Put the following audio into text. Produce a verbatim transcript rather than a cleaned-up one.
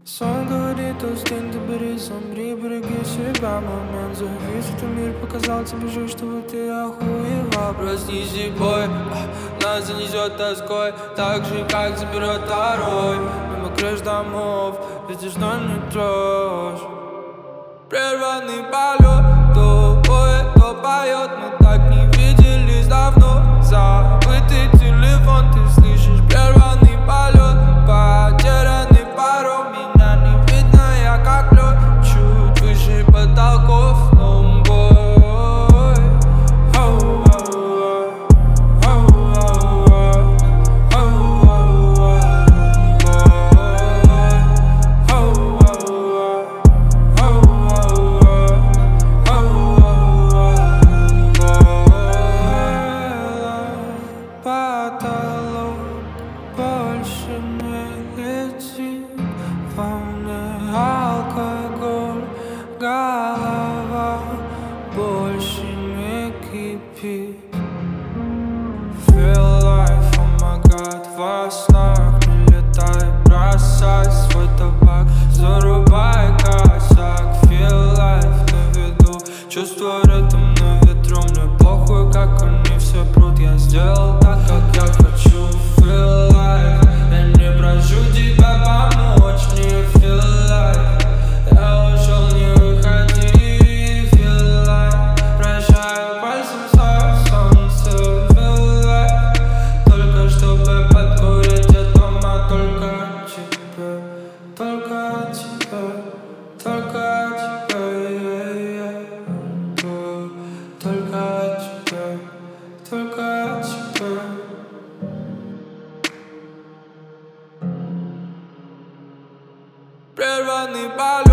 Сон говорит, устынь, ты бери, замри, береги себя. Момент завис, это мир показал тебе же, что ты охуела. Проснись, бой, нас занесет тоской, так же, как заберет второй. Мимо крыш домов, видишь, но не дрожь. Прерванный полет, то поет, то поет. Мы так не виделись давно. Забытый телефон, ты слышишь прерванный полет. Потерянный паром, меня не видно, я как лед. Чуть выше потолков, ломбой. Потолок больше не летит, во мне алкоголь, голова больше не кипит. Feel life, oh my god, во снах не летай, бросай свой табак, зарубай косяк. Feel life на виду, чувствую ритм на ветру, мне похуй, как они все прут, я сделал так, как я хочу. Feel life, я не прошу тебя помочь мне. Feel life, я ушел, не выходи. Feel life, прощаю пальцем свое солнце. Feel life, только чтобы подкурить от дома, только от тебя, только от тебя, только от тебя, yeah, yeah. Только от тебя, только от тебя. Прерванный полет.